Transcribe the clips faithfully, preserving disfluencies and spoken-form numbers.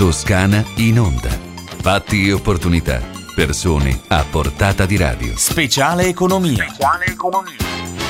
Toscana in onda. Fatti e opportunità. Persone a portata di radio. Speciale economia. Speciale economia.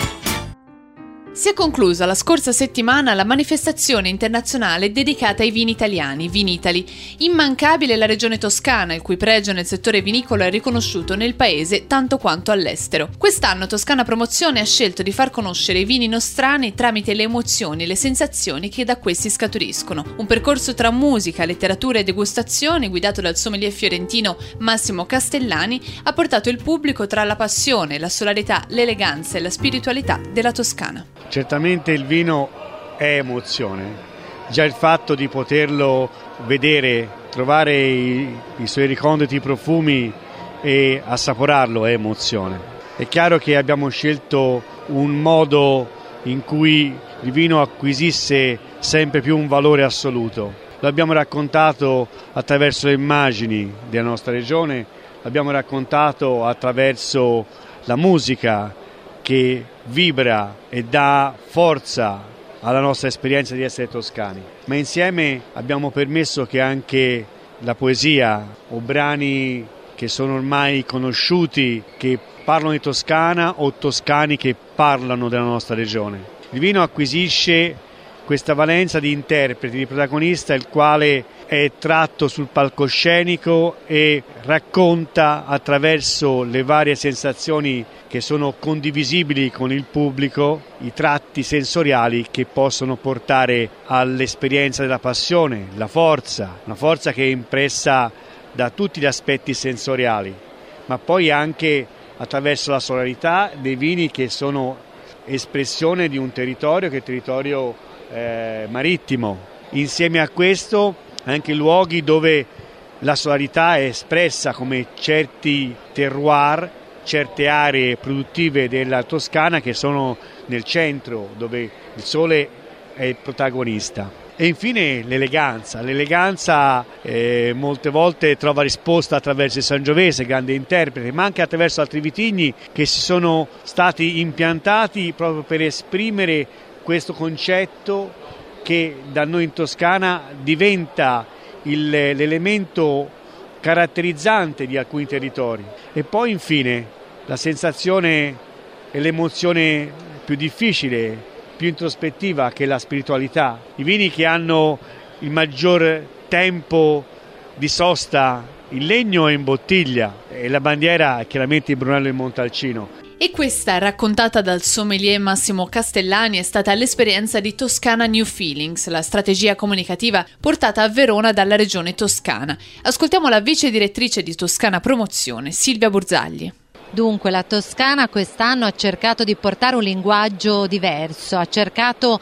Si è conclusa la scorsa settimana la manifestazione internazionale dedicata ai vini italiani, Vinitaly. Immancabile la regione toscana, il cui pregio nel settore vinicolo è riconosciuto nel paese tanto quanto all'estero. Quest'anno Toscana Promozione ha scelto di far conoscere i vini nostrani tramite le emozioni e le sensazioni che da questi scaturiscono. Un percorso tra musica, letteratura e degustazioni, guidato dal sommelier fiorentino Massimo Castellani, ha portato il pubblico tra la passione, la solarità, l'eleganza e la spiritualità della Toscana. Certamente il vino è emozione, già il fatto di poterlo vedere, trovare i, i suoi riconditi profumi e assaporarlo è emozione. È chiaro che abbiamo scelto un modo in cui il vino acquisisse sempre più un valore assoluto. Lo abbiamo raccontato attraverso le immagini della nostra regione, l'abbiamo raccontato attraverso la musica che vibra e dà forza alla nostra esperienza di essere toscani, ma insieme abbiamo permesso che anche la poesia o brani che sono ormai conosciuti, che parlano di Toscana o toscani che parlano della nostra regione. Il vino acquisisce questa valenza di interprete, di protagonista, il quale è tratto sul palcoscenico e racconta attraverso le varie sensazioni che sono condivisibili con il pubblico i tratti sensoriali che possono portare all'esperienza della passione, la forza, una forza che è impressa da tutti gli aspetti sensoriali, ma poi anche attraverso la solarità dei vini che sono espressione di un territorio che è territorio eh, marittimo. Insieme a questo anche luoghi dove la solarità è espressa come certi terroir, certe aree produttive della Toscana che sono nel centro, dove il sole è il protagonista. E infine l'eleganza. L'eleganza eh, molte volte trova risposta attraverso il Sangiovese, grande interprete, ma anche attraverso altri vitigni che si sono stati impiantati proprio per esprimere questo concetto che da noi in Toscana diventa il, l'elemento caratterizzante di alcuni territori. E poi infine la sensazione e l'emozione più difficile, più introspettiva, che è la spiritualità. I vini che hanno il maggior tempo di sosta in legno e in bottiglia, e la bandiera è chiaramente il Brunello e Montalcino. E questa, raccontata dal sommelier Massimo Castellani, è stata l'esperienza di Toscana New Feelings, la strategia comunicativa portata a Verona dalla regione toscana. Ascoltiamo la vice direttrice di Toscana Promozione, Silvia Burzagli. Dunque la Toscana quest'anno ha cercato di portare un linguaggio diverso, ha cercato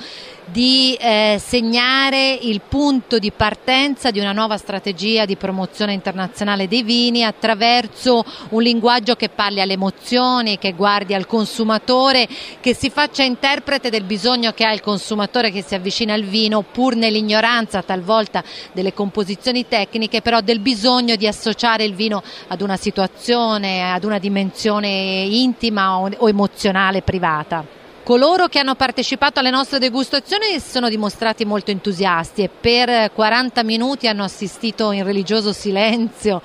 di eh, segnare il punto di partenza di una nuova strategia di promozione internazionale dei vini attraverso un linguaggio che parli alle emozioni, che guardi al consumatore, che si faccia interprete del bisogno che ha il consumatore che si avvicina al vino, pur nell'ignoranza talvolta delle composizioni tecniche, però del bisogno di associare il vino ad una situazione, ad una dimensione intima o, o emozionale privata. Coloro che hanno partecipato alle nostre degustazioni si sono dimostrati molto entusiasti e per quaranta minuti hanno assistito in religioso silenzio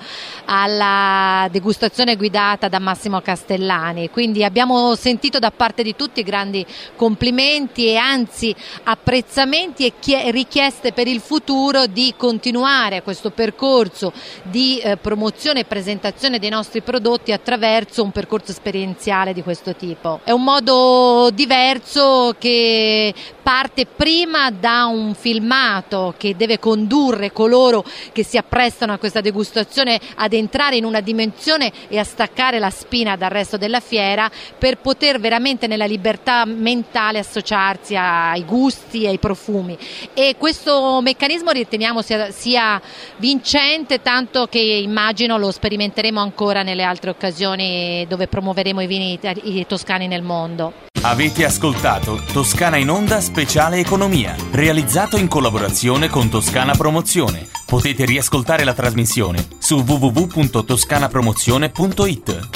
alla degustazione guidata da Massimo Castellani, quindi abbiamo sentito da parte di tutti grandi complimenti e anzi apprezzamenti e richieste per il futuro di continuare questo percorso di eh, promozione e presentazione dei nostri prodotti attraverso un percorso esperienziale di questo tipo. È un modo diverso che parte prima da un filmato che deve condurre coloro che si apprestano a questa degustazione ad entrare in una dimensione e a staccare la spina dal resto della fiera per poter veramente nella libertà mentale associarsi ai gusti e ai profumi, e questo meccanismo riteniamo sia, sia vincente, tanto che immagino lo sperimenteremo ancora nelle altre occasioni dove promuoveremo i vini i toscani nel mondo. Avete ascoltato Toscana in Onda Speciale Economia, realizzato in collaborazione con Toscana Promozione. Potete riascoltare la trasmissione su w w w punto toscana promozione punto i t.